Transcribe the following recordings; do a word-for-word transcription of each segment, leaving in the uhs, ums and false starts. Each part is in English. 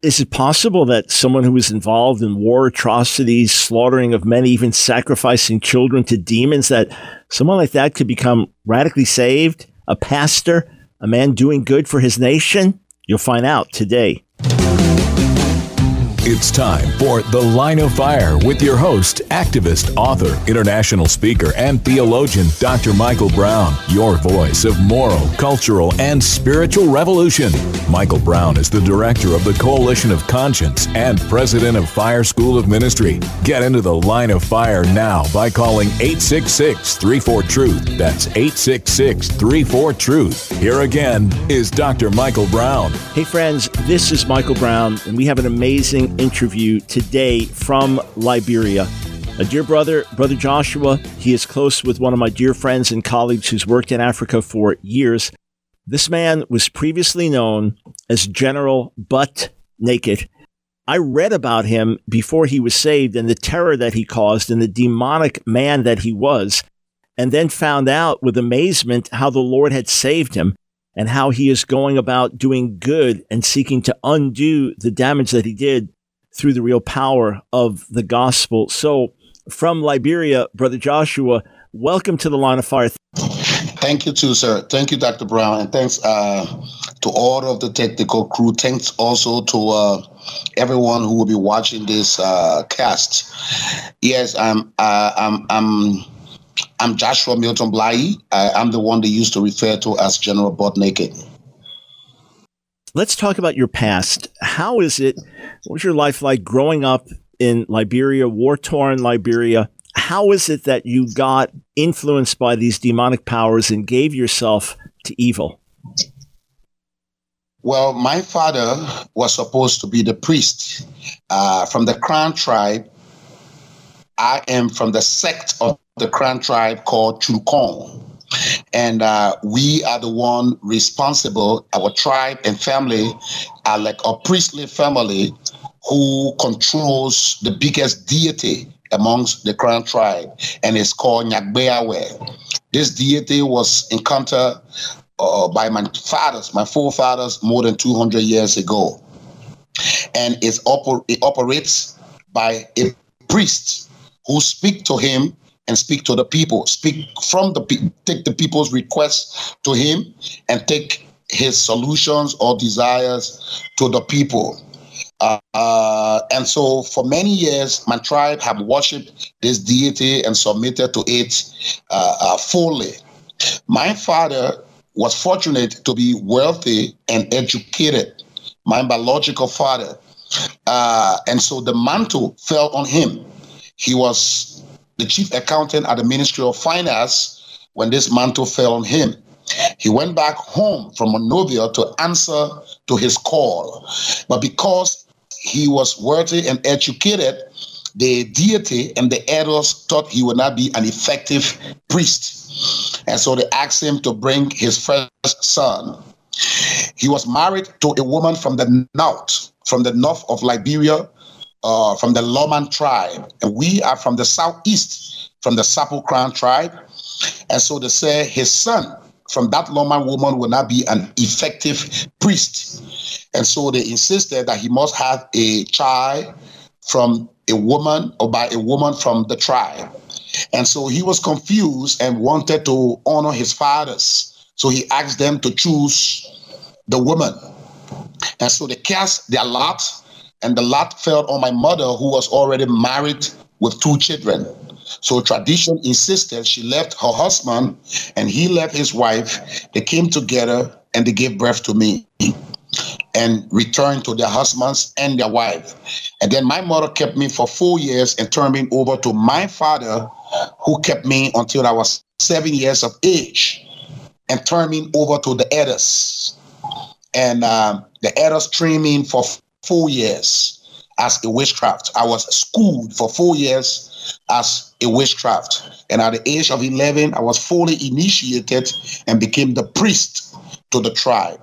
Is it possible that someone who was involved in war atrocities, slaughtering of men, even sacrificing children to demons, that someone like that could become radically saved, a pastor, a man doing good for his nation? You'll find out today. It's time for The Line of Fire with your host, activist, author, international speaker, and theologian, Doctor Michael Brown, your voice of moral, cultural, and spiritual revolution. Michael Brown is the director of the Coalition of Conscience and president of Fire School of Ministry. Get into The Line of Fire now by calling eight six six, three four, truth. That's eight six six, three four, truth. Here again is Doctor Michael Brown. Hey friends, this is Michael Brown, and we have an amazing interview today from Liberia. A dear brother, Brother Joshua, he is close with one of my dear friends and colleagues who's worked in Africa for years. This man was previously known as General Butt Naked. I read about him before he was saved and the terror that he caused and the demonic man that he was, and then found out with amazement how the Lord had saved him and how he is going about doing good and seeking to undo the damage that he did through the real power of the gospel. So from Liberia, Brother Joshua, welcome to The Line of Fire. Thank you too, sir. Thank you, Doctor Brown. And thanks uh, to all of the technical crew. Thanks also to uh, everyone who will be watching this uh, cast. Yes, I'm, uh, I'm, I'm, I'm Joshua Milton Blai. I, I'm the one they used to refer to as General Butt Naked. Let's talk about your past. How is it? What was your life like growing up in Liberia, war-torn Liberia? How is it that you got influenced by these demonic powers and gave yourself to evil? Well, my father was supposed to be the priest uh, from the Crown tribe. I am from the sect of the Crown tribe called Chukong. And uh, we are the one responsible. Our tribe and family are like a priestly family who controls the biggest deity amongst the Crown tribe, and it's called Nyagbeawe. This deity was encountered uh, by my fathers, my forefathers, more than two hundred years ago. And it's oper- it operates by a priest who speak to him and speak to the people, speak from the pe- take the people's requests to him and take his solutions or desires to the people. Uh, uh, and so for many years, my tribe have worshipped this deity and submitted to it uh, uh, fully. My father was fortunate to be wealthy and educated, my biological father. Uh, and so the mantle fell on him. He was the chief accountant at the Ministry of Finance when this mantle fell on him. He went back home from Monrovia to answer to his call. But because he was worthy and educated, the deity and the elders thought he would not be an effective priest. And so they asked him to bring his first son. He was married to a woman from the north, from the north of Liberia, Uh, from the Loman tribe, and we are from the southeast, from the Sapo Crown tribe. And so they say his son from that Loman woman will not be an effective priest. And so they insisted that he must have a child from a woman or by a woman from the tribe. And so he was confused and wanted to honor his fathers. So he asked them to choose the woman. And so they cast their lot, and the lot fell on my mother, who was already married with two children. So tradition insisted she left her husband and he left his wife. They came together and they gave birth to me and returned to their husbands and their wife. And then my mother kept me for four years and turned me over to my father, who kept me until I was seven years of age and turned me over to the elders. And um, the elders trained me for four years as a witchcraft. I was schooled for four years as a witchcraft. And at the age of eleven, I was fully initiated and became the priest to the tribe.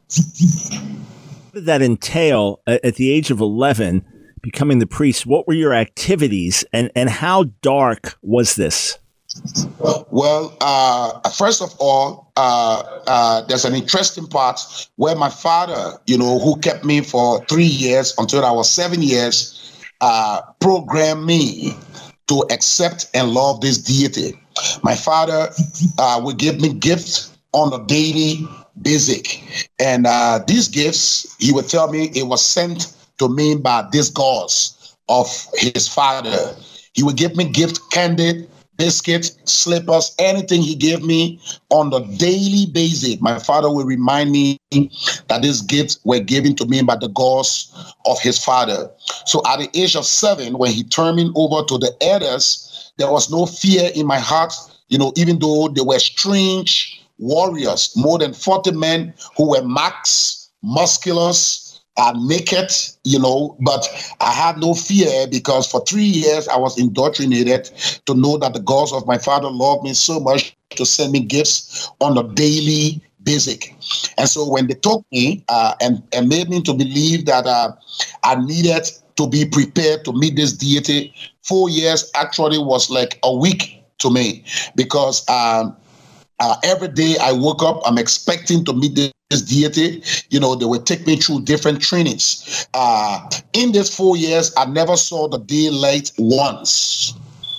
What did that entail at the age of eleven, becoming the priest? What were your activities and, and how dark was this? Well, uh, first of all, uh, uh, there's an interesting part where my father, you know, who kept me for three years until I was seven years, uh, programmed me to accept and love this deity. My father uh, would give me gifts on a daily basis. And uh, these gifts, he would tell me it was sent to me by this gods of his father. He would give me gift candy, biscuits, slippers, anything he gave me on the daily basis. My father will remind me that these gifts were given to me by the gods of his father. So at the age of seven, when he turned me over to the elders, there was no fear in my heart, you know, even though they were strange warriors, more than forty men who were max, musculous, Uh, naked, you know, but I had no fear because for three years I was indoctrinated to know that the gods of my father loved me so much to send me gifts on a daily basis. And so when they took me uh, and, and made me to believe that uh, I needed to be prepared to meet this deity, four years actually was like a week to me because um, uh, every day I woke up, I'm expecting to meet this This deity. You know, they would take me through different trainings. Uh, in these four years, I never saw the daylight once.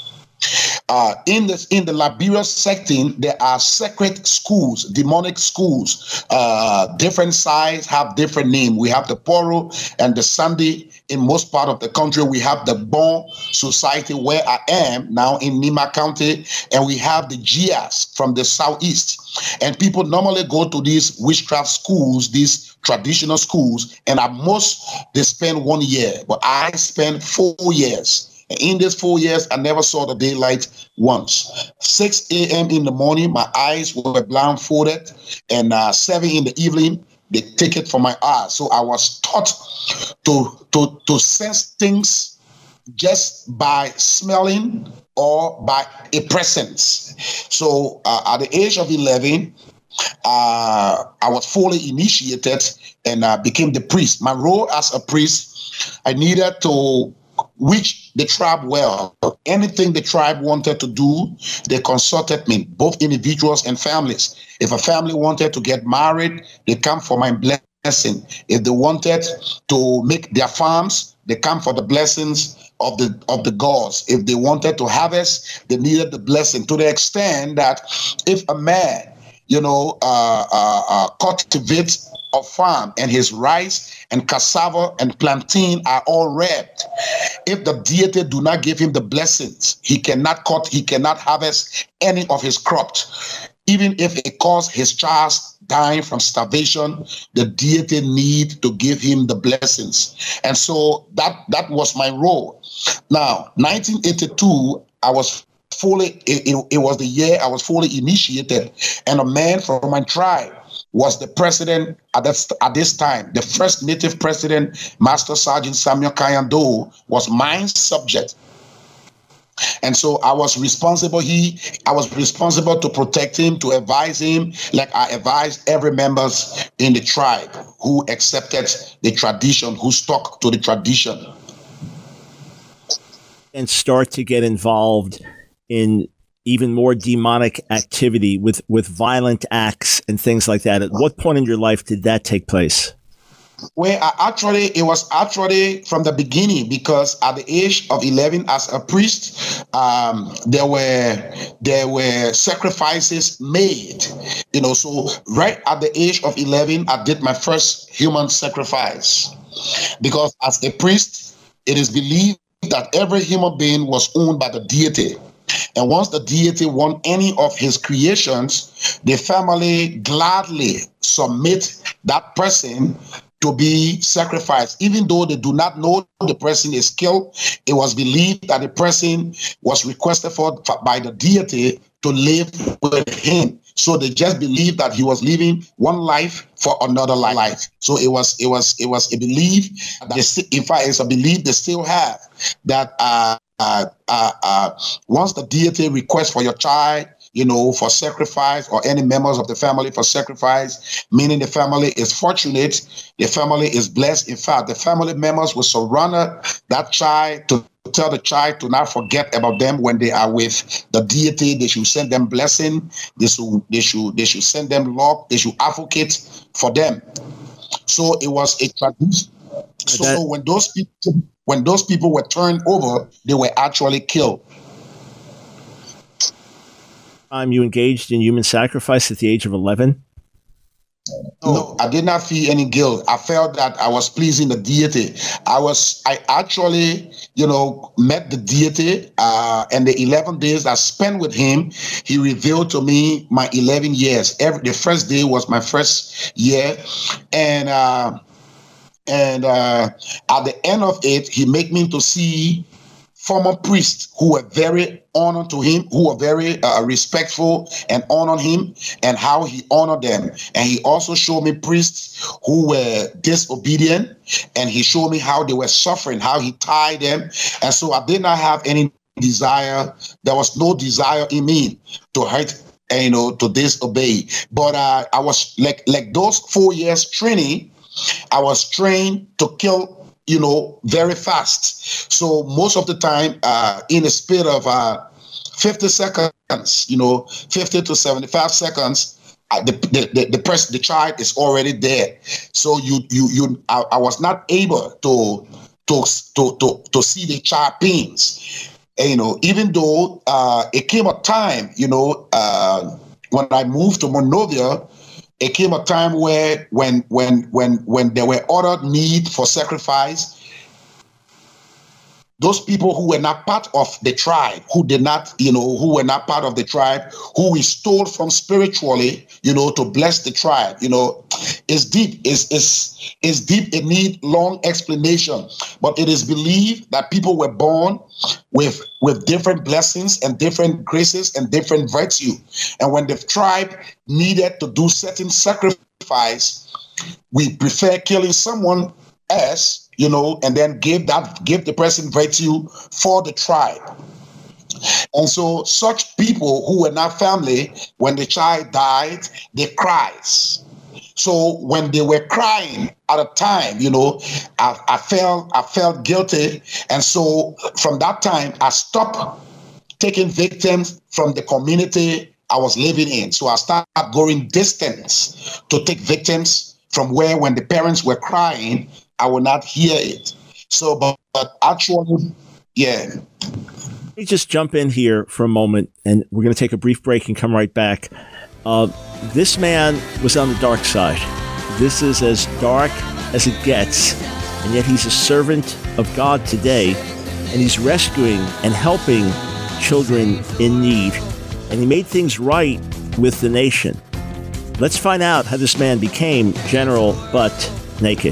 Uh, in this, in the Liberia section, there are sacred schools, demonic schools, uh, different sides have different names. We have the Poro and the Sunday. In most part of the country, we have the Bon Society, where I am now in Nima County, and we have the G S from the southeast. And people normally go to these witchcraft schools, these traditional schools, and at most they spend one year, but I spent four years. And in these four years, I never saw the daylight once. six a.m. in the morning, my eyes were blindfolded, and uh, seven in the evening, they take it from my eyes. So I was taught to, to, to sense things just by smelling or by a presence. So uh, at the age of eleven, uh, I was fully initiated and uh, became the priest. My role as a priest, I needed to reach the tribe well. Anything the tribe wanted to do, they consulted me, both individuals and families. If a family wanted to get married, they come for my blessing. If they wanted to make their farms, they come for the blessings of the of the gods. If they wanted to harvest, they needed the blessing, to the extent that if a man, you know, uh, uh, uh, cultivates a farm and his rice and cassava and plantain are all red, if the deity do not give him the blessings, he cannot cut, he cannot harvest any of his crops. Even if it caused his child dying from starvation, the deity need to give him the blessings. And so that, that was my role. Now, nineteen eighty-two, I was fully, it, it, it was the year I was fully initiated, and a man from my tribe was the president at this, at this time. The first native president, Master Sergeant Samuel Kayando, was my subject. And so I was responsible. He, I was responsible to protect him, to advise him, like I advised every members in the tribe who accepted the tradition, who stuck to the tradition. And start to get involved in even more demonic activity with, with violent acts and things like that. At what point in your life did that take place? Well, I actually, it was actually from the beginning, because at the age of eleven, as a priest, um, there were there were sacrifices made. You know, so right at the age of eleven, I did my first human sacrifice, because as a priest, it is believed that every human being was owned by the deity. And once the deity wants any of his creations, the family gladly submit that person to be sacrificed. Even though they do not know the person is killed, it was believed that the person was requested for by the deity to live with him. So they just believed that he was living one life for another life. So it was it was it was a belief that they, in fact, it's a belief they still have, that uh, uh, uh, uh, once the deity requests for your child, you know, for sacrifice, or any members of the family for sacrifice, meaning the family is fortunate, the family is blessed. In fact, the family members will surrender that child to tell the child to not forget about them when they are with the deity. They should send them blessing. They should, they should, they should send them luck. They should advocate for them. So it was a tradition. So that, when those people, when those people were turned over, they were actually killed. Um, you engaged in human sacrifice at the age of eleven? No, I did not feel any guilt. I felt that I was pleasing the deity. I was, I actually, you know, met the deity, uh, and the eleven days I spent with him, he revealed to me my eleven years. Every the first day was my first year, and uh, and uh, at the end of it, he made me to see former priests who were very honored to him, who were very uh, respectful and honored him, and how he honored them. And he also showed me priests who were disobedient, and he showed me how they were suffering, how he tied them. And so I did not have any desire. There was no desire in me to hurt, you know, to disobey. But uh, I was like, like those four years training, I was trained to kill, you know, very fast. So most of the time, uh, in a speed of uh, fifty seconds, you know, fifty to seventy-five seconds, uh, the the the, the person, the child is already dead. So you you you, I, I was not able to to to to to see the child pains. And, you know, even though uh, it came a time, you know, uh, when I moved to Monrovia. It came a time where when when when when there were other need for sacrifice, those people who were not part of the tribe, who did not, you know, who were not part of the tribe, who we stole from spiritually, you know, to bless the tribe, you know, is deep, is is is deep. It needs long explanation, but it is believed that people were born with with different blessings and different graces and different virtue, and when the tribe needed to do certain sacrifice, we prefer killing someone else, you know, and then give that give the person virtue for the tribe. And so such people who were not family, when the child died, they cried. So when they were crying at a time, you know, I, I felt I felt guilty. And so from that time, I stopped taking victims from the community I was living in. So I started going distance to take victims from where when the parents were crying, I would not hear it. So, but, but actually, yeah. Let me just jump in here for a moment, and we're going to take a brief break and come right back. Uh, this man was on the dark side. This is as dark as it gets, and yet he's a servant of God today, and he's rescuing and helping children in need. And he made things right with the nation. Let's find out how this man became General Butt Naked.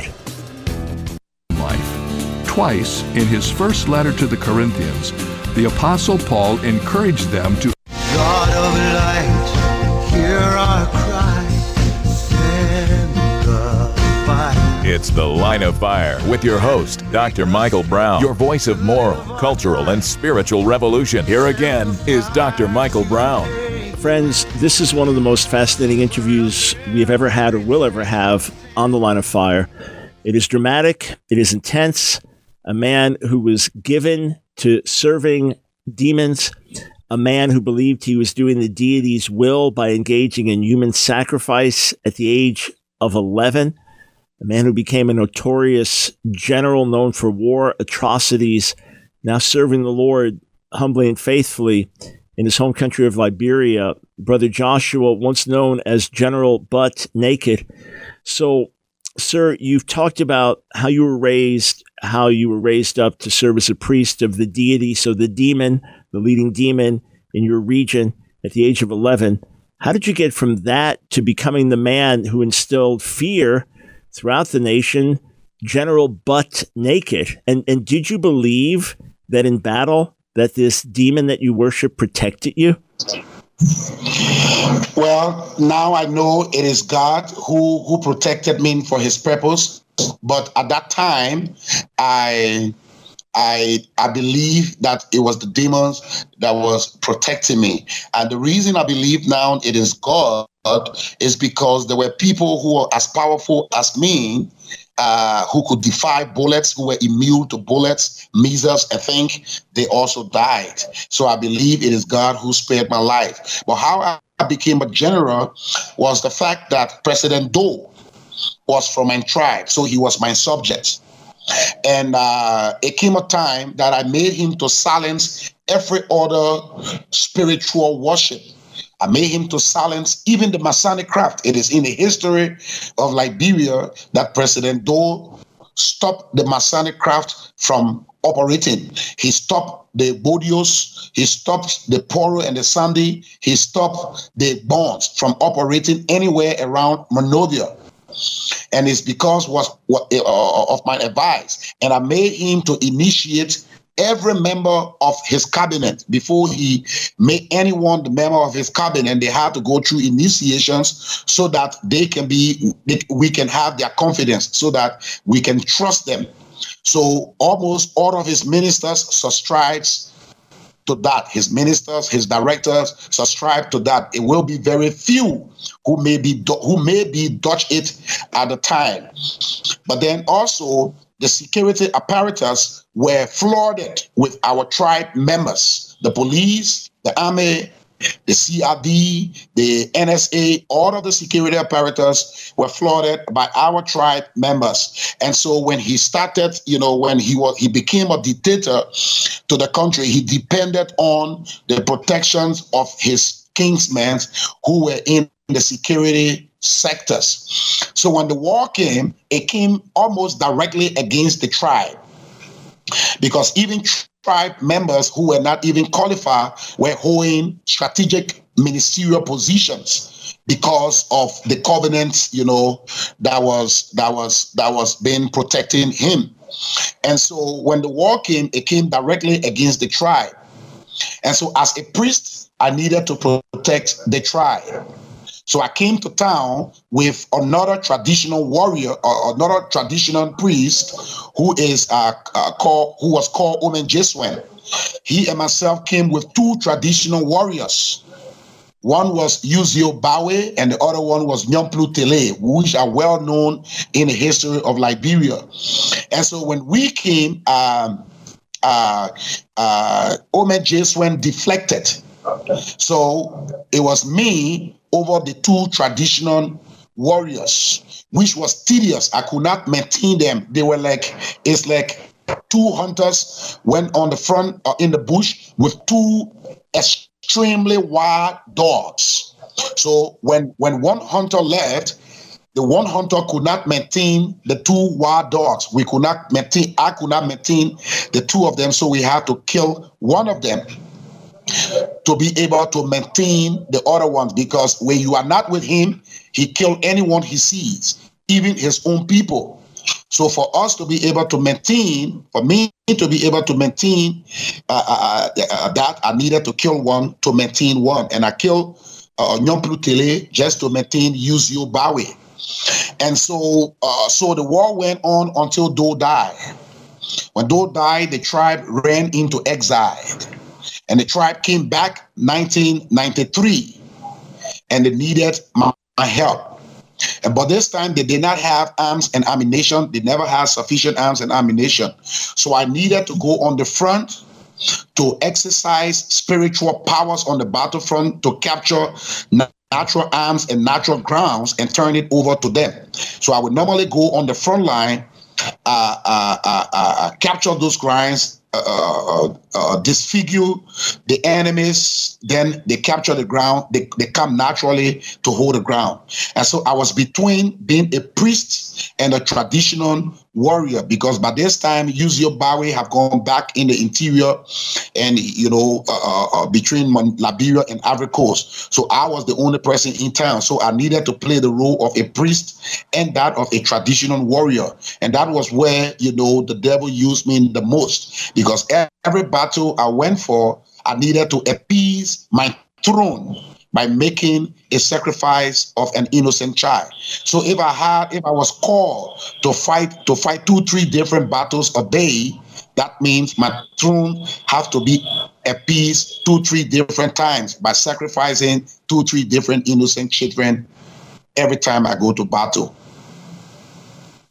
Life. Twice in his first letter to the Corinthians, the Apostle Paul encouraged them to God of light, hear our cry, send the fire. It's The Line of Fire with your host, Doctor Michael Brown, your voice of moral, cultural, and spiritual revolution. Here again is Doctor Michael Brown. Friends, this is one of the most fascinating interviews we have ever had or will ever have on The Line of Fire. It is dramatic. It is intense. A man who was given to serving demons, a man who believed he was doing the deity's will by engaging in human sacrifice at the age of eleven, a man who became a notorious general known for war atrocities, now serving the Lord humbly and faithfully in his home country of Liberia, Brother Joshua, once known as General Butt Naked. So, sir, you've talked about how you were raised, how you were raised up to serve as a priest of the deity, so the demon, the leading demon in your region at the age of eleven. How did you get from that to becoming the man who instilled fear throughout the nation, General Butt Naked? And, and did you believe that in battle, that this demon that you worship protected you? Well, now I know it is God who, who protected me for his purpose. But at that time, I I I believe that it was the demons that was protecting me. And the reason I believe now it is God is because there were people who were as powerful as me, uh, who could defy bullets, who were immune to bullets, measles, I think, they also died. So I believe it is God who spared my life. But how I became a general was the fact that President Doe was from my tribe, so he was my subject. And uh, it came a time that I made him to silence every other spiritual worship. I made him to silence even the Masonic craft. It is in the history of Liberia that President Doe stopped the Masonic craft from operating. He stopped the Bodios, he stopped the Poro and the Sandy, he stopped the Bonds from operating anywhere around Monrovia. And it's because was what uh, of my advice. And I made him to initiate every member of his cabinet. Before he made anyone the member of his cabinet, they had to go through initiations so that they can be, they, we can have their confidence, so that we can trust them. So almost all of his ministers subscribes to that. His ministers, his directors subscribe to that. It will be very few who may be who may be Dutch it at the time. But then also the security apparatus were flooded with our tribe members, the police, the army, the C R D, the N S A, all of the security apparatus were flooded by our tribe members. And so when he started, you know, when he was he became a dictator to the country, he depended on the protections of his kinsmen who were in the security sectors. So when the war came, it came almost directly against the tribe, because even tribe members who were not even qualified were holding strategic ministerial positions because of the covenants, you know, that was that was that was being protecting him. And so when the war came, it came directly against the tribe. And so as a priest, I needed to protect the tribe. So I came to town with another traditional warrior, or another traditional priest, who is uh, uh, called, who was called Omen Jeswen. He and myself came with two traditional warriors. One was Uzio Bawe, and the other one was Nyomplu Tele, which are well known in the history of Liberia. And so when we came, um, uh, uh, Omen Jeswen deflected. So it was me over the two traditional warriors, which was tedious. I could not maintain them. They were like, it's like two hunters went on the front uh, in the bush with two extremely wild dogs. So when, when one hunter left, the one hunter could not maintain the two wild dogs. We could not maintain, I could not maintain the two of them. So we had to kill one of them to be able to maintain the other ones, because when you are not with him, he kills anyone he sees, even his own people. So for us to be able to maintain, for me to be able to maintain uh, uh, uh, that, I needed to kill one to maintain one. And I killed uh, Nyomplu Tele just to maintain Uzio Bawe. And so, uh, so the war went on until Doe died. When Doe died, the tribe ran into exile. And the tribe came back nineteen ninety-three, and they needed my, my help. And by this time, they did not have arms and ammunition. They never had sufficient arms and ammunition. So I needed to go on the front to exercise spiritual powers on the battlefront to capture natural arms and natural grounds and turn it over to them. So I would normally go on the front line, uh, uh, uh, uh, capture those grounds, Uh, uh, disfigure the enemies, then they capture the ground, they, they come naturally to hold the ground. And so I was between being a priest and a traditional warrior, because by this time, Uzio Bawe have gone back in the interior and, you know, uh, uh, between Liberia and Ivory Coast. So I was the only person in town. So I needed to play the role of a priest and that of a traditional warrior. And that was where, you know, the devil used me the most, because every battle I went for, I needed to appease my throne by making a sacrifice of an innocent child. So if I had, if I was called to fight, to fight two, three different battles a day, that means my throne have to be appeased two, three different times by sacrificing two, three different innocent children every time I go to battle.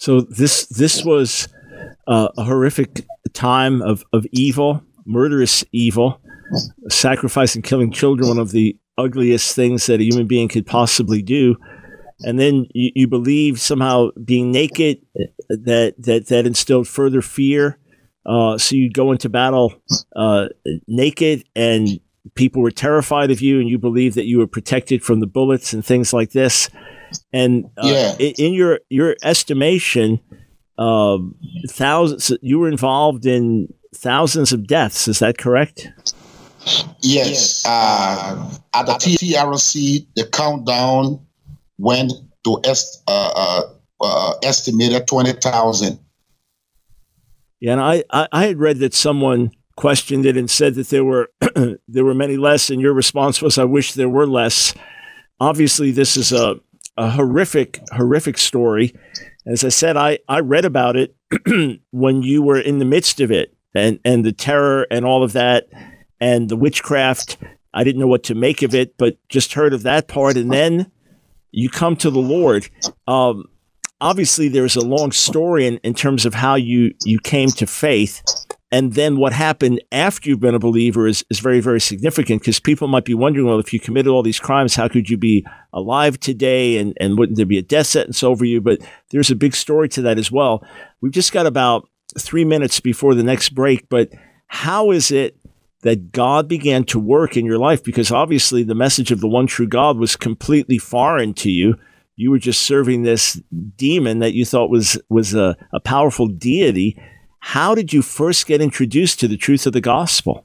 So this this was uh, a horrific time of, of evil, murderous evil, sacrificing, killing children, one of the ugliest things that a human being could possibly do. And then you, you believe somehow being naked, that that, that instilled further fear. Uh, so you'd go into battle uh, naked, and people were terrified of you, and you believed that you were protected from the bullets and things like this. And uh, yeah. in your your estimation, uh, thousands you were involved in thousands of deaths. Is that correct? Yes. Uh, at the T R C, the countdown went to est- uh, uh, uh, estimated twenty thousand. Yeah, and I, I, I had read that someone questioned it and said that there were there were many less, and your response was, "I wish there were less." Obviously, this is a, a horrific, horrific story. As I said, I, I read about it when you were in the midst of it, and, and the terror and all of that, and the witchcraft. I didn't know what to make of it, but just heard of that part, and then you come to the Lord. Um, obviously, there's a long story in, in terms of how you, you came to faith. And then what happened after you've been a believer is, is very, very significant, because people might be wondering, well, if you committed all these crimes, how could you be alive today? And, and wouldn't there be a death sentence over you? But there's a big story to that as well. We've just got about three minutes before the next break. But how is it that God began to work in your life? Because obviously the message of the one true God was completely foreign to you. You were just serving this demon that you thought was, was a, a powerful deity. How did you first get introduced to the truth of the gospel?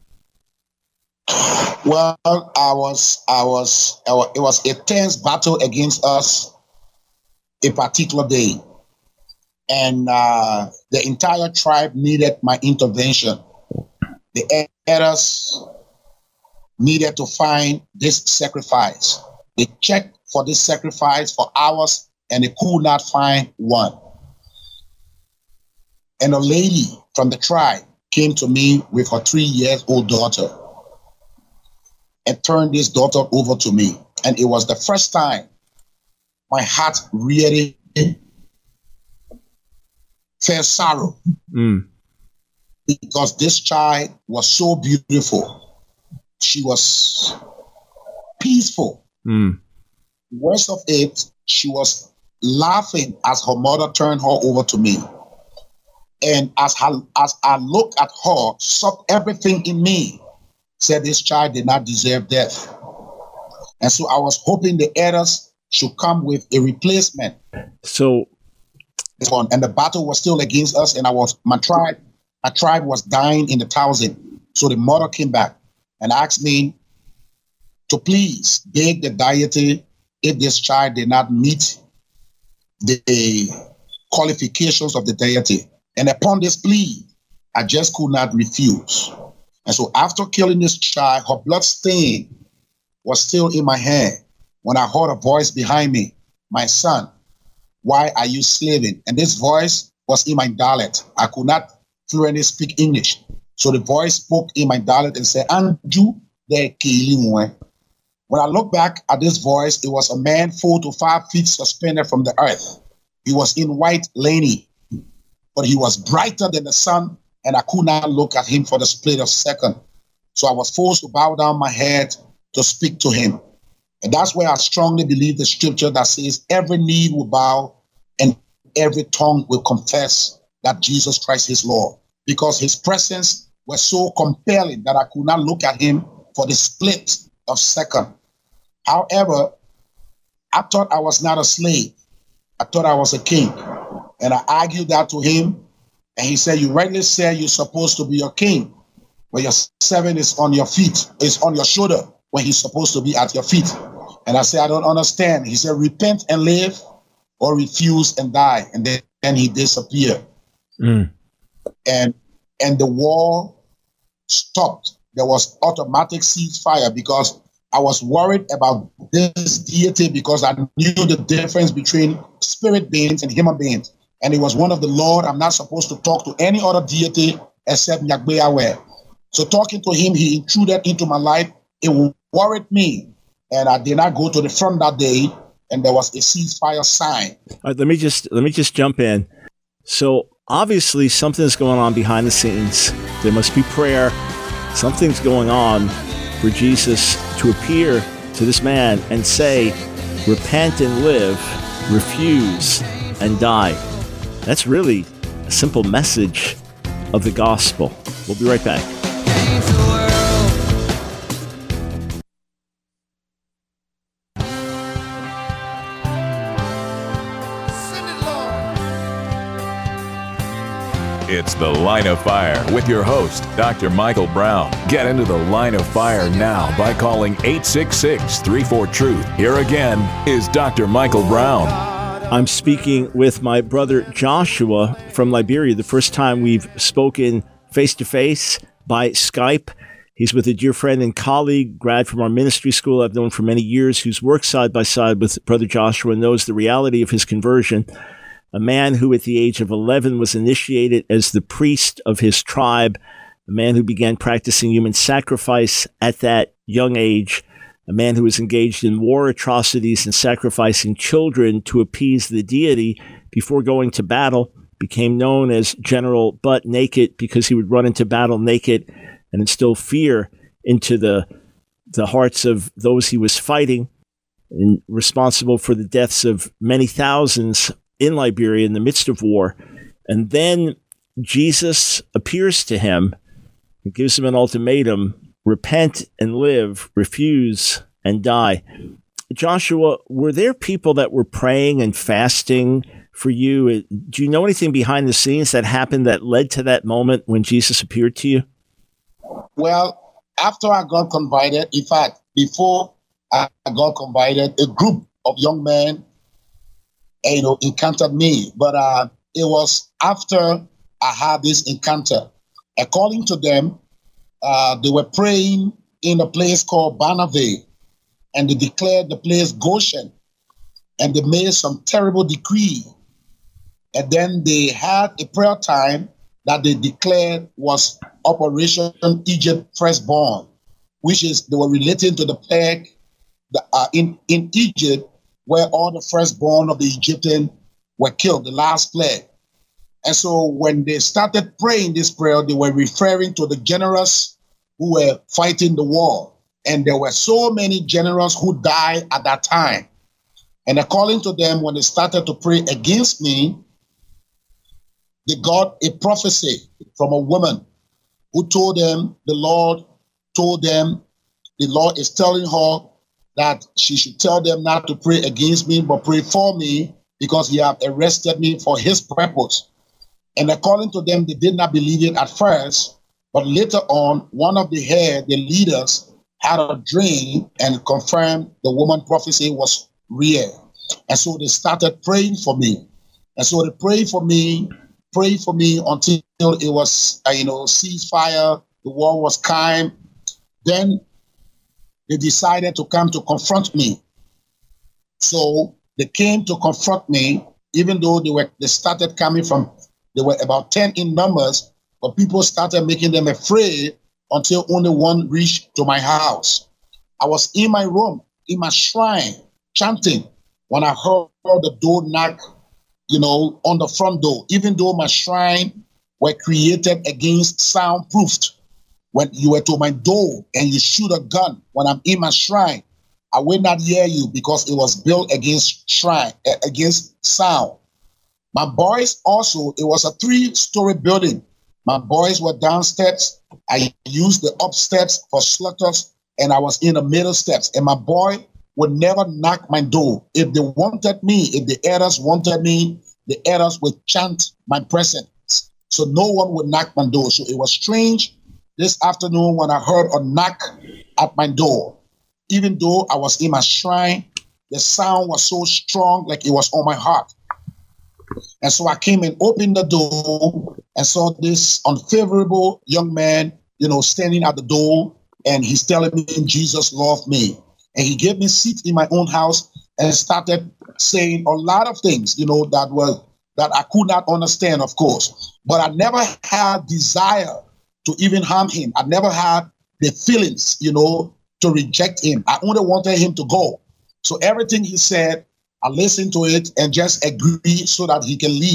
Well, I was, I was, it was a tense battle against us a particular day. And uh, the entire tribe needed my intervention. The elders needed to find this sacrifice. They checked for this sacrifice for hours, and they could not find one. And a lady from the tribe came to me with her three-year-old daughter and turned this daughter over to me. And it was the first time my heart really felt sorrow. Mm. Because this child was so beautiful. She was peaceful. Mm. Worst of it, she was laughing as her mother turned her over to me. And as, her, as I looked at her, saw everything in me, said this child did not deserve death. And so I was hoping the elders should come with a replacement. So, and the battle was still against us, and I was my tribe. My tribe was dying in the thousand. So the mother came back and asked me to please beg the deity if this child did not meet the qualifications of the deity. And upon this plea, I just could not refuse. And so after killing this child, her blood stain was still in my hand when I heard a voice behind me, "My son, why are you slaving?" And this voice was in my dialect. I could not fluently speak English. So the voice spoke in my dialect and said, "Anju de Kilimwe." When I look back at this voice, it was a man four to five feet suspended from the earth. He was in white linen, but he was brighter than the sun, and I could not look at him for the split of a second. So I was forced to bow down my head to speak to him. And that's where I strongly believe the scripture that says every knee will bow and every tongue will confess that Jesus Christ is Lord. Because his presence was so compelling that I could not look at him for the split of a second. However, I thought I was not a slave. I thought I was a king. And I argued that to him. And he said, "You rightly said you're supposed to be a king, but your servant is on your feet, is on your shoulder when he's supposed to be at your feet." And I said, "I don't understand." He said, "Repent and live, or refuse and die." And then, then he disappeared. Mm. And and the war stopped. There was automatic ceasefire because I was worried about this deity because I knew the difference between spirit beings and human beings. And it was one of the Lord. I'm not supposed to talk to any other deity except Yahweh. So talking to him, he intruded into my life. It worried me. And I did not go to the front that day. And there was a ceasefire sign. All right, let me just let me just jump in. So obviously something's going on behind the scenes. There must be prayer. Something's going on for Jesus to appear to this man and say, repent and live, refuse and die. That's really a simple message of the gospel. We'll be right back. It's The Line of Fire with your host, Doctor Michael Brown. Get into the Line of Fire now by calling eight six six, three four, truth. Here again is Doctor Michael Brown. I'm speaking with my brother Joshua from Liberia. The first time we've spoken face-to-face by Skype. He's with a dear friend and colleague, grad from our ministry school I've known for many years, who's worked side by side with brother Joshua and knows the reality of his conversion. A man who at the age of eleven was initiated as the priest of his tribe, a man who began practicing human sacrifice at that young age, a man who was engaged in war atrocities and sacrificing children to appease the deity before going to battle, became known as General Butt Naked because he would run into battle naked and instill fear into the, the hearts of those he was fighting, and responsible for the deaths of many thousands in Liberia in the midst of war. And then Jesus appears to him and gives him an ultimatum: repent and live, refuse and die. Joshua, were there people that were praying and fasting for you? Do you know anything behind the scenes that happened that led to that moment when Jesus appeared to you? Well, after I got converted, in fact, before I got converted, a group of young men you know, encountered me. But uh, it was after I had this encounter. According to them, uh, they were praying in a place called Barnavale, and they declared the place Goshen, and they made some terrible decree. And then they had a prayer time that they declared was Operation Egypt Firstborn, which is, they were relating to the plague that, uh, in, in Egypt, where all the firstborn of the Egyptian were killed, the last plague. And so when they started praying this prayer, they were referring to the generals who were fighting the war. And there were so many generals who died at that time. And according to them, when they started to pray against me, they got a prophecy from a woman who told them, the Lord told them, the Lord is telling her that she should tell them not to pray against me, but pray for me, because he have arrested me for his purpose. And according to them, they did not believe it at first, but later on, one of the head, the leaders, had a dream and confirmed the woman prophecy was real. And so they started praying for me. And so they prayed for me, prayed for me until it was, uh, you know, ceasefire, the war was calm. Then they decided to come to confront me. So they came to confront me, even though they were they started coming from, they were about ten in numbers, but people started making them afraid until only one reached to my house. I was in my room, in my shrine, chanting, when I heard the door knock, you know, on the front door, even though my shrine were created against soundproofed. When you were to my door and you shoot a gun when I'm in my shrine, I will not hear you because it was built against shrine, against sound. My boys also, it was a three-story building. My boys were downstairs. I used the upstairs for slaughters, and I was in the middle steps. And my boy would never knock my door. If they wanted me, if the elders wanted me, the elders would chant my presence. So no one would knock my door. So it was strange this afternoon when I heard a knock at my door. Even though I was in my shrine, the sound was so strong, like it was on my heart. And so I came and opened the door and saw this unfavorable young man, you know, standing at the door, and he's telling me Jesus loved me. And he gave me a seat in my own house and started saying a lot of things, you know, that were that I could not understand, of course. But I never had desire to even harm him. I never had the feelings, you know, to reject him. I only wanted him to go. So everything he said, I listened to it and just agreed so that he can leave.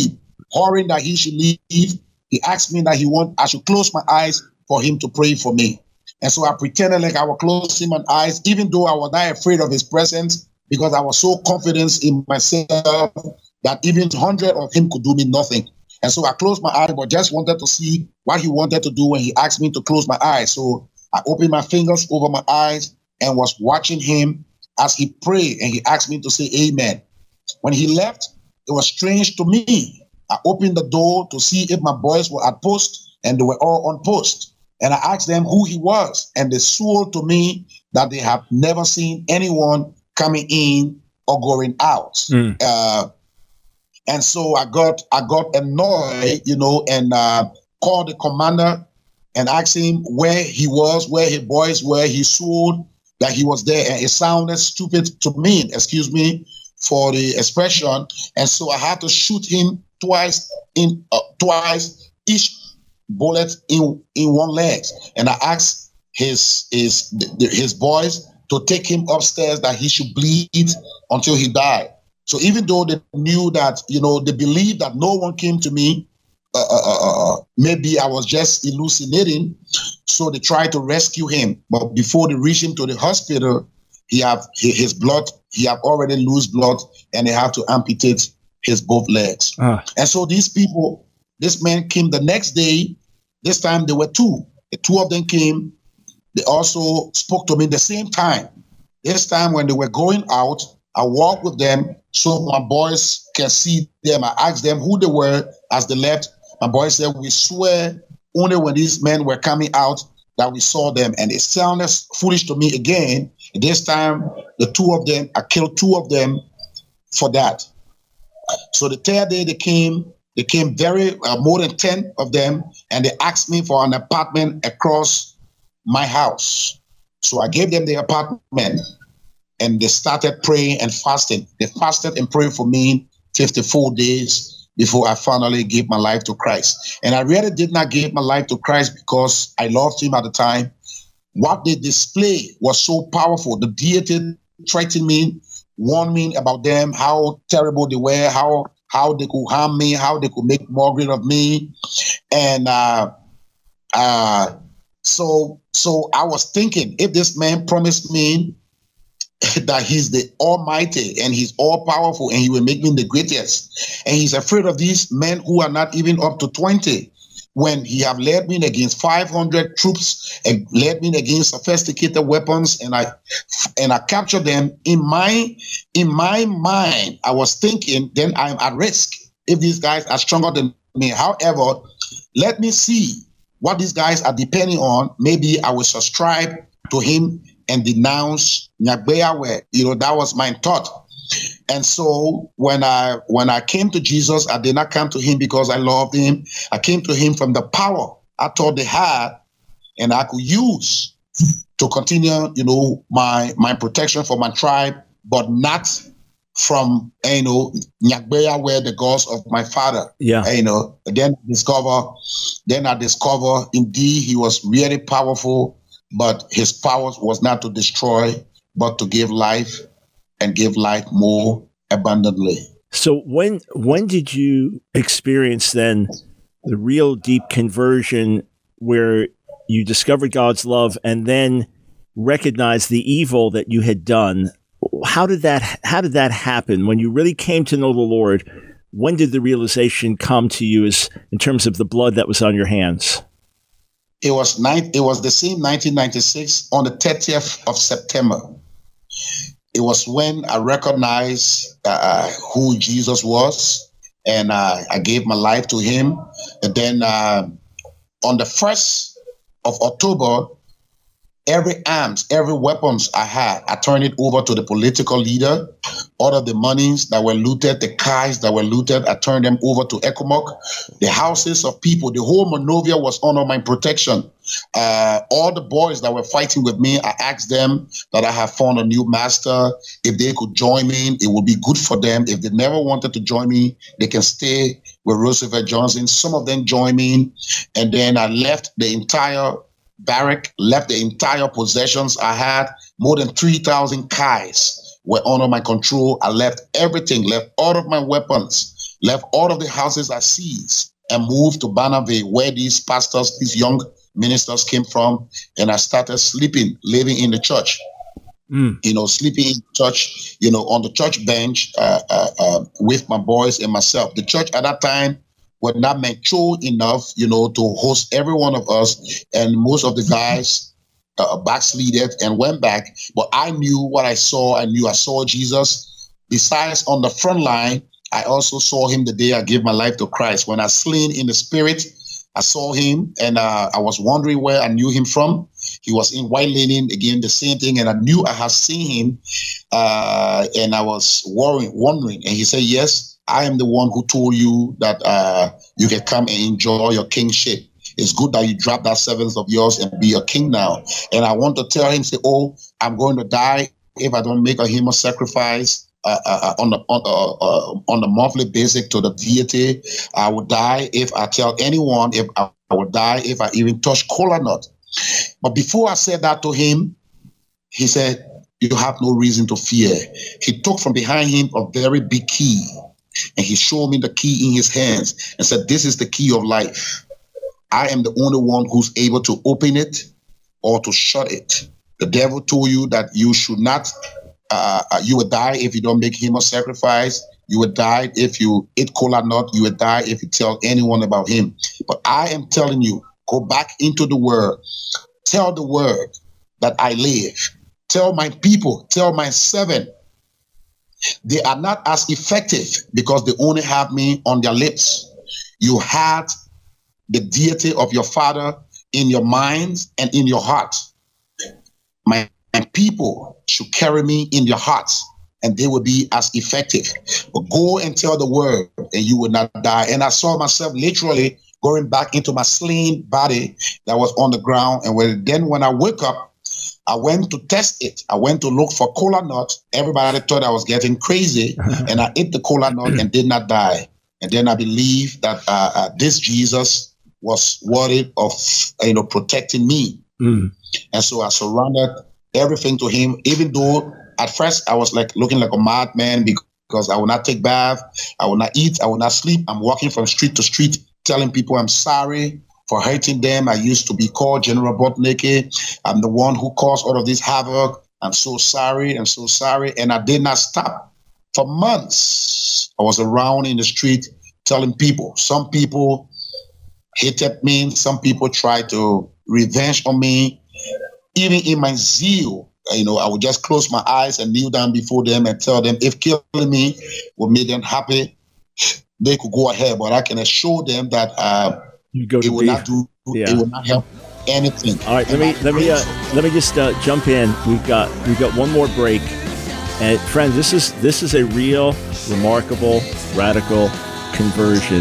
hurrying that he should leave, he asked me that he want I should close my eyes for him to pray for me. And so I pretended like I was closing my eyes, even though I was not afraid of his presence, because I was so confident in myself that even a hundred of him could do me nothing. And so I closed my eyes, but just wanted to see what he wanted to do when he asked me to close my eyes. So I opened my fingers over my eyes and was watching him as he prayed, and he asked me to say amen. When he left, it was strange to me. I opened the door to see if my boys were at post, and they were all on post. And I asked them who he was, and they swore to me that they have never seen anyone coming in or going out. Mm. Uh, and so I got I got annoyed, you know, and uh, called the commander and asked him where he was, where his boys were. He swore that he was there, and it sounded stupid to me, excuse me for the expression. And so I had to shoot him twice in uh, twice each bullet in in one leg. And I asked his his his boys to take him upstairs that he should bleed until he died. So even though they knew that, you know, they believed that no one came to me, uh, uh, uh, maybe I was just hallucinating. So they tried to rescue him, but before they reached him to the hospital, he have his blood. He have already lost blood, and they have to amputate his both legs. Uh. And so these people, this man came the next day. This time there were two. The two of them came. They also spoke to me the same time. This time when they were going out, I walked with them so my boys can see them. I asked them who they were as they left. My boys said, we swear only when these men were coming out that we saw them. And it sounded foolish to me again. This time, the two of them, I killed two of them for that. So the third day they came, they came very, uh, more than ten of them, and they asked me for an apartment across my house. So I gave them the apartment, and they started praying and fasting. They fasted and prayed for me fifty-four days before I finally gave my life to Christ. And I really did not give my life to Christ because I loved him at the time. What they displayed was so powerful. The deity threatened me, warned me about them, how terrible they were, how how they could harm me, how they could make mockery of me. And uh, uh, so, so I was thinking, if this man promised me that he's the Almighty and he's all powerful and he will make me the greatest, and he's afraid of these men who are not even up to twenty, when he have led me against five hundred troops and led me against sophisticated weapons, and I and I captured them, in my in my mind, I was thinking, then I'm at risk if these guys are stronger than me. However, let me see what these guys are depending on. Maybe I will subscribe to him and denounce Nyagbeawe. You know, that was my thought. And so when I when I came to Jesus, I did not come to him because I loved him. I came to him from the power I thought they had and I could use to continue, you know, my my protection for my tribe, but not from, you know, Nyagbeawe, the gods of my father. Yeah. You know, then I discover, then I discover indeed he was really powerful, but his power was not to destroy, but to give life, and give life more abundantly. So when when did you experience then the real deep conversion where you discovered God's love and then recognized the evil that you had done? How did that how did that happen? When you really came to know the Lord, when did the realization come to you as in terms of the blood that was on your hands? It was nine, it was the same nineteen ninety-six on the thirtieth of September. It was when I recognized uh, who Jesus was, and uh, I gave my life to him. And then uh, on the first of October, every arms, every weapons I had, I turned it over to the political leader. All of the monies that were looted, the cars that were looted, I turned them over to ECOMOG. The houses of people, the whole Monrovia was under my protection. Uh, all the boys that were fighting with me, I asked them that I have found a new master. If they could join me, it would be good for them. If they never wanted to join me, they can stay with Roosevelt Johnson. Some of them joined me. And then I left the entire barrack, left the entire possessions I had. More than three thousand cars were under my control. I left everything, left all of my weapons. left all of the houses I seized, and moved to Bonneville, where these pastors, these young ministers came from, and I started sleeping, living in the church. Mm. You know, sleeping in church, you know, on the church bench uh, uh, uh, with my boys and myself. The church at that time was not mature enough, you know, to host every one of us, and most of the guys uh, backslided and went back. But I knew what I saw. I knew I saw Jesus. Besides, on the front line, I also saw him the day I gave my life to Christ. When I slain in the spirit, I saw him, and uh, I was wondering where I knew him from. He was in White Linen, again, the same thing, and I knew I had seen him, uh, and I was worrying, wondering, and he said, yes, I am the one who told you that uh, you can come and enjoy your kingship. It's good that you drop that servant of yours and be a king now. And I want to tell him, say, oh, I'm going to die if I don't make a human sacrifice. Uh, uh, on the on, uh, uh, on the monthly basis to the deity. I would die if I tell anyone, if I, I would die if I even touch kola nut. But before I said that to him, he said, you have no reason to fear. He took from behind him a very big key, and he showed me the key in his hands and said, this is the key of life. I am the only one who's able to open it or to shut it. The devil told you that you should not Uh, uh, you would die if you don't make him a sacrifice. You would die if you eat kola nut. You would die if you tell anyone about him. But I am telling you, go back into the word. Tell the word that I live. Tell my people, tell my servant, they are not as effective because they only have me on their lips. You had the deity of your father in your minds and in your heart. My And people should carry me in their hearts, and they will be as effective. But go and tell the word, and you will not die. And I saw myself literally going back into my slain body that was on the ground. And when, then when I woke up, I went to test it. I went to look for kola nut. Everybody thought I was getting crazy, and I ate the kola nut and did not die. And then I believed that uh, uh, this Jesus was worthy of, you know, protecting me. Mm. And so I surrendered everything to him, even though at first I was like looking like a madman because I will not take bath, I will not eat, I will not sleep. I'm walking from street to street telling people I'm sorry for hurting them. I used to be called General Botneke. I'm the one who caused all of this havoc. I'm so sorry, I'm so sorry. And I did not stop. For months, I was around in the street telling people. Some people hated me, some people tried to revenge on me. Even in my zeal, you know, I would just close my eyes and kneel down before them and tell them if killing me would make them happy, they could go ahead. But I can assure them that uh, you go to it will not do, yeah. it will not help anything. All right, let me let me uh, let me just uh, jump in. We've got we've got one more break, and friends, this is this is a real, remarkable, radical conversion.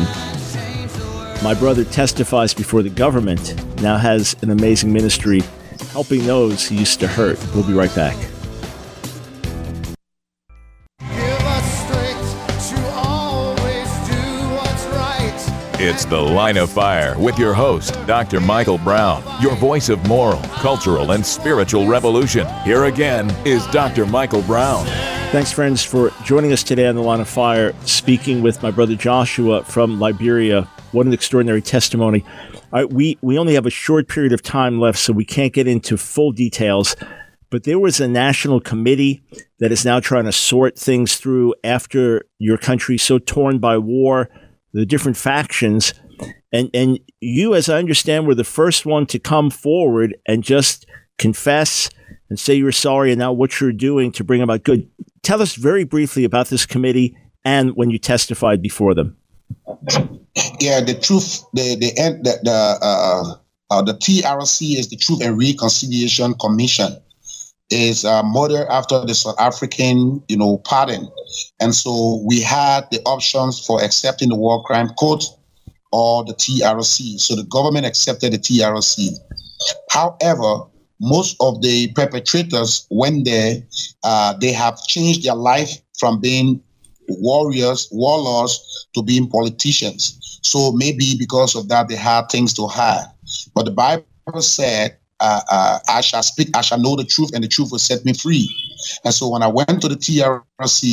My brother testifies before the government. Now has an amazing ministry, helping those he used to hurt. We'll be right back. It's The Line of Fire with your host, Doctor Michael Brown, your voice of moral, cultural, and spiritual revolution. Here again is Doctor Michael Brown. Thanks, friends, for joining us today on The Line of Fire, speaking with my brother Joshua from Liberia. What an extraordinary testimony. All right, we, we only have a short period of time left, so we can't get into full details. But there was a national committee that is now trying to sort things through after your country so torn by war, the different factions. And, and you, as I understand, were the first one to come forward and just confess and say you're sorry and now what you're doing to bring about good. Tell us very briefly about this committee and when you testified before them. Yeah, the truth, the the the the, uh, uh, the T R C is the Truth and Reconciliation Commission. Is uh, modeled after the South African, you know, pardon, and so we had the options for accepting the War Crime Code or the T R C. So the government accepted the T R C. However, most of the perpetrators, when they uh, they have changed their life from being warriors, warlords, to being politicians. So maybe because of that, they had things to hide. But the Bible said, uh, uh, I shall speak, I shall know the truth, and the truth will set me free. And so when I went to the T R C,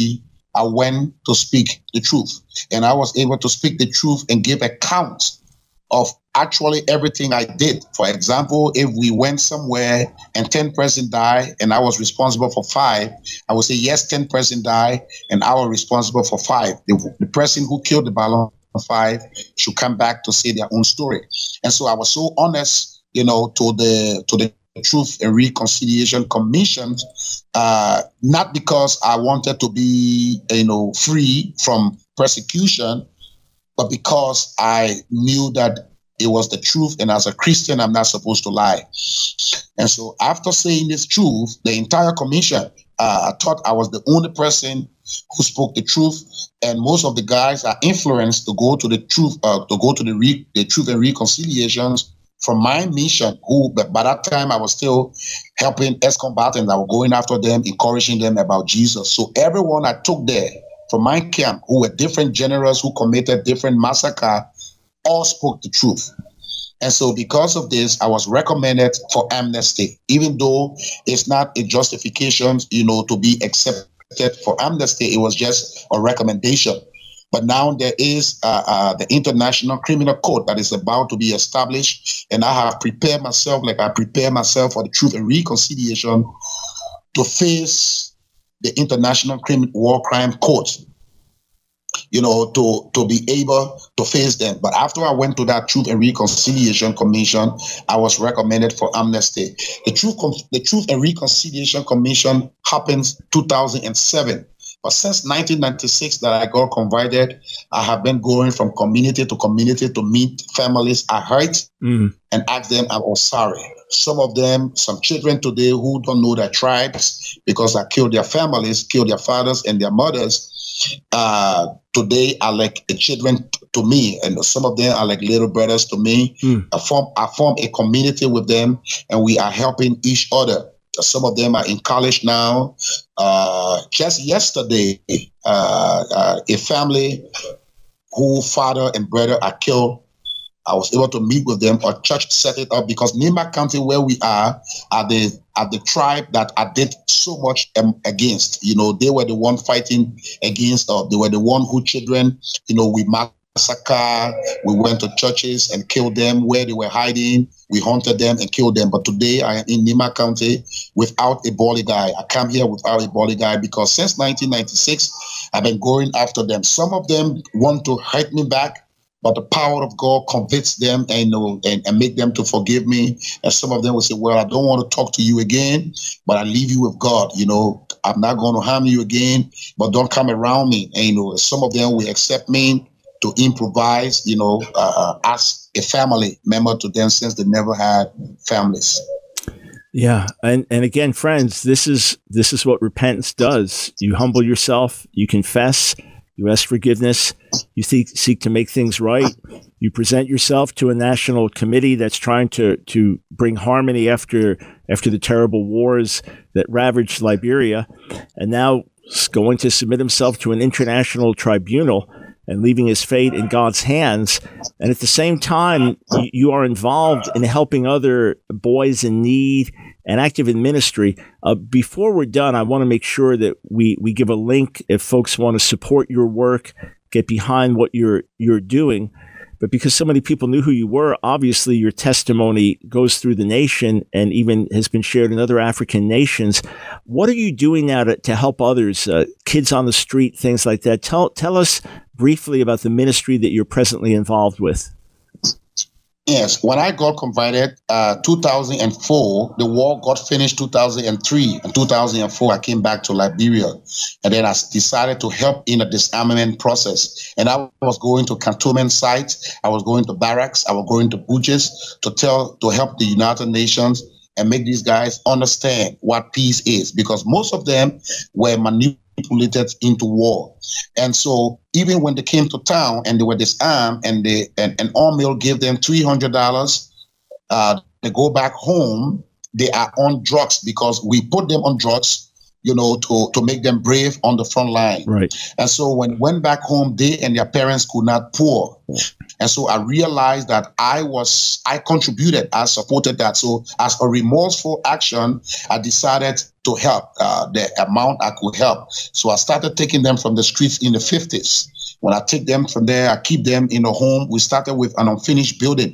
I went to speak the truth. And I was able to speak the truth and give account of actually everything I did. For example, if we went somewhere and ten persons die and I was responsible for five, I would say, yes, ten persons die and I was responsible for five. The, the person who killed the Ballon five should come back to say their own story. And so I was so honest, you know, to the to the Truth and Reconciliation Commission, uh, not because I wanted to be, you know, free from persecution, but because I knew that it was the truth, and as a Christian, I'm not supposed to lie. And so after saying this truth, the entire commission, uh, I thought I was the only person who spoke the truth, and most of the guys are influenced to go to the truth, uh, to go to the, re- the Truth and Reconciliations from my mission, who but by that time I was still helping ex-combatants. I was going after them, encouraging them about Jesus. So everyone I took there from my camp, who were different generals who committed different massacres, all spoke the truth. And so because of this, I was recommended for amnesty, even though it's not a justification, you know, to be accepted for amnesty. It was just a recommendation. But now there is uh, uh, the International Criminal Court that is about to be established. And I have prepared myself, like I prepare myself for the Truth and Reconciliation, to face the International Criminal War Crime Court, you know, to, to be able to face them. But after I went to that Truth and Reconciliation Commission, I was recommended for amnesty. The Truth, the Truth and Reconciliation Commission happens two thousand seven. But since nineteen ninety-six that I got converted, I have been going from community to community to meet families I hurt mm. and ask them, I was sorry. Some of them, some children today who don't know their tribes because I killed their families, killed their fathers and their mothers, uh, today are like the children to me, and some of them are like little brothers to me. Mm. I form, I form a community with them, and we are helping each other. Some of them are in college now. Uh, just yesterday, uh, uh, a family who father and brother are killed, I was able to meet with them. Our church set it up because Nimba County, where we are, are the are the tribe that I did so much um, against. You know, they were the one fighting against us. They were the one who children, you know, we massacre. We went to churches and killed them where they were hiding. We hunted them and killed them. But today I am in Nimba County without a body guy. I come here without a body guy because since nineteen ninety-six, I've been going after them. Some of them want to hurt me back, but the power of God convicts them and, you know, and, and make them to forgive me. And some of them will say, well, I don't want to talk to you again, but I leave you with God. You know, I'm not going to harm you again, but don't come around me. And, you know, some of them will accept me to improvise, you know, uh, as a family member to them since they never had families. Yeah. And, and again, friends, this is, this is what repentance does. You humble yourself, you confess, you ask forgiveness, you seek, seek to make things right. You present yourself to a national committee that's trying to, to bring harmony after, after the terrible wars that ravaged Liberia, and now going to submit himself to an international tribunal and leaving his fate in God's hands. And at the same time, you, you are involved in helping other boys in need and active in ministry. Uh, before we're done, I want to make sure that we, we give a link if folks want to support your work, get behind what you're you're doing. But because so many people knew who you were, obviously your testimony goes through the nation and even has been shared in other African nations. What are you doing now to, to help others, uh, kids on the street, things like that? Tell tell us briefly about the ministry that you're presently involved with. Yes, when I got converted, uh, two thousand four, the war got finished two thousand three. In two thousand four, I came back to Liberia, and then I decided to help in the disarmament process. And I was going to cantonment sites, I was going to barracks, I was going to butchers to tell, to help the United Nations and make these guys understand what peace is, because most of them were manipulated into war. And so even when they came to town and they were disarmed and they and, and All Mill gave them three hundred dollars, uh, they go back home, they are on drugs because we put them on drugs, you know, to, to make them brave on the front line. Right. And so when went back home, they and their parents could not pour. And so I realized that I was, I contributed, I supported that. So as a remorseful action, I decided to help uh, the amount I could help. So I started taking them from the streets in the fifties. When I take them from there, I keep them in a home. We started with an unfinished building.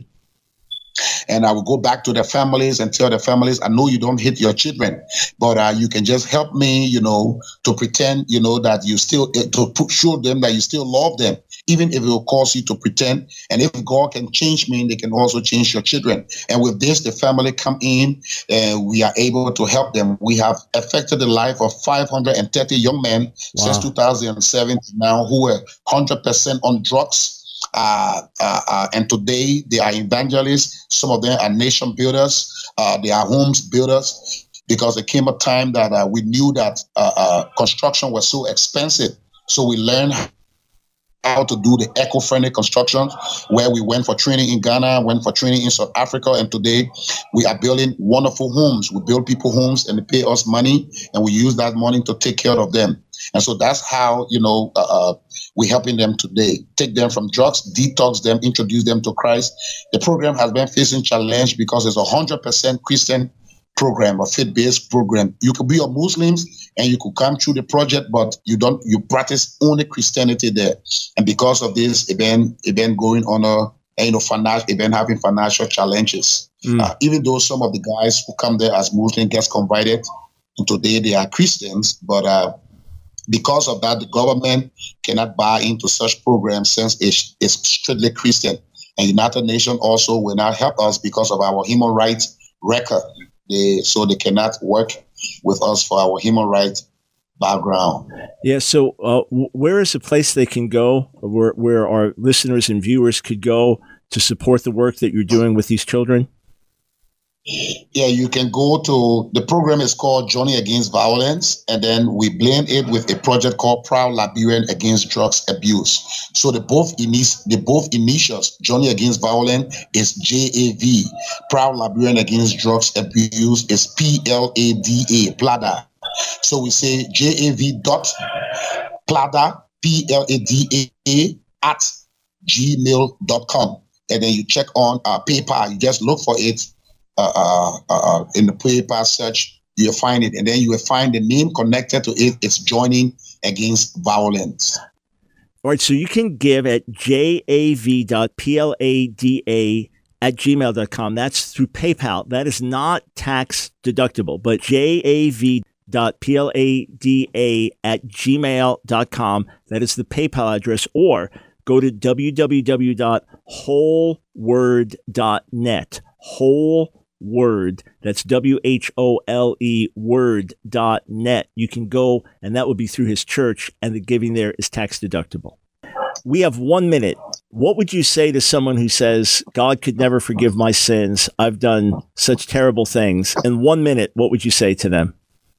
And I will go back to the families and tell the families, I know you don't hit your children, but uh, you can just help me, you know, to pretend, you know, that you still, uh, to put, show them that you still love them, even if it will cause you to pretend. And if God can change me, they can also change your children. And with this, the family come in and we are able to help them. We have affected the life of five hundred thirty young men wow. since two thousand seven now who were one hundred percent on drugs. Uh, uh, uh, and today they are evangelists. Some of them are nation builders. Uh, they are homes builders, because there came a time that uh, we knew that uh, uh, construction was so expensive. So we learned how to do the eco-friendly construction, where we went for training in Ghana, went for training in South Africa, and today we are building wonderful homes. We build people homes and they pay us money, and we use that money to take care of them. And so that's how, you know, uh, we're helping them today. Take them from drugs, detox them, introduce them to Christ. The program has been facing challenge because it's a one hundred percent Christian program, a faith-based program. You could be a Muslims and you could come through the project, but you don't, you practice only Christianity there. And because of this, it been, it been going on a, you know, financial, it been having financial challenges. Mm. Uh, even though some of the guys who come there as Muslims gets converted, and today they are Christians, but uh, because of that, the government cannot buy into such programs since it's, it's strictly Christian. And United Nations also will not help us because of our human rights record. They, so they cannot work with us for our human rights background. Yeah. So uh, where is a place they can go where, where our listeners and viewers could go to support the work that you're doing with these children? Yeah, you can go to, the program is called Journey Against Violence, and then we blend it with a project called Proud Liberian Against Drugs Abuse. So the both, init- the both initials, Journey Against Violence is J A V. Proud Liberian Against Drugs Abuse is P L A D A, Plada. So we say J A V dot Plada, P L A D A, at gmail dot com. And then you check on uh, PayPal, you just look for it. Uh, uh, uh, in the paper search, you'll find it, and then you will find the name connected to it. It's Joining Against Violence. All right, so you can give at jav dot plada at gmail dot com. That's through PayPal. That is not tax deductible, but jav dot plada at gmail dot com. That is the PayPal address, or go to w w w dot whole word dot net. Whole Word, that's W H O L E word dot net. You can go, and that would be through his church, and the giving there is tax deductible. We have one minute. What would you say to someone who says, God could never forgive my sins, I've done such terrible things? In one minute, what would you say to them?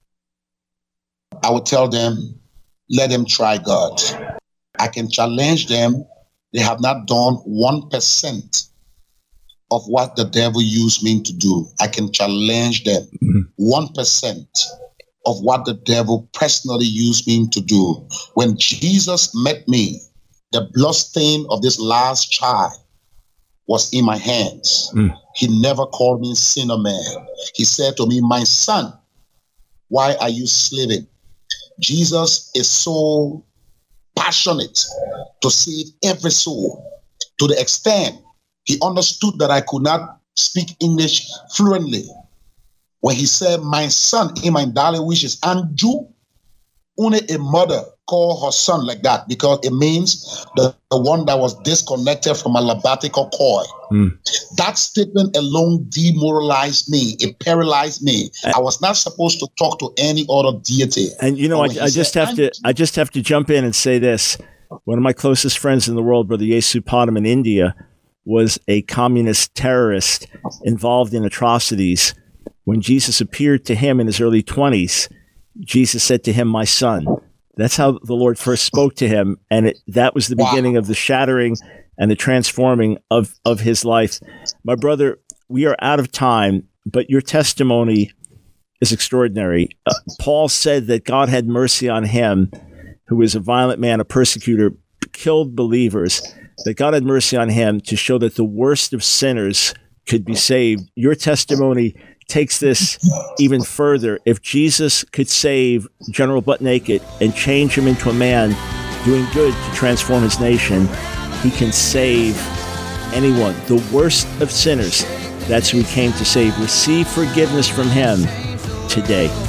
I would tell them, let them try God. I can challenge them. They have not done one percent of what the devil used me to do. I can challenge them. Mm-hmm. one percent of what the devil personally used me to do. When Jesus met me, the bloodstain of this last child was in my hands. Mm. He never called me sinner man. He said to me, my son, why are you slaving? Jesus is so passionate to save every soul, to the extent he understood that I could not speak English fluently. When he said, my son, in my darling wishes, Anju, only a mother call her son like that, because it means the, the one that was disconnected from a lambatical cord. Mm. That statement alone demoralized me. It paralyzed me. I, I was not supposed to talk to any other deity. And you know, I, I just said, have to, I just have to jump in and say this. One of my closest friends in the world, Brother Yesupadam in India, was a communist terrorist involved in atrocities. When Jesus appeared to him in his early twenties, Jesus said to him, my son. That's how the Lord first spoke to him. And it, that was the wow. beginning of the shattering and the transforming of, of his life. My brother, we are out of time, but your testimony is extraordinary. Uh, Paul said that God had mercy on him, who was a violent man, a persecutor, killed believers, that God had mercy on him to show that the worst of sinners could be saved. Your testimony takes this even further. If Jesus could save General Butt Naked and change him into a man doing good to transform his nation, he can save anyone, the worst of sinners. That's who he came to save. Receive forgiveness from him today.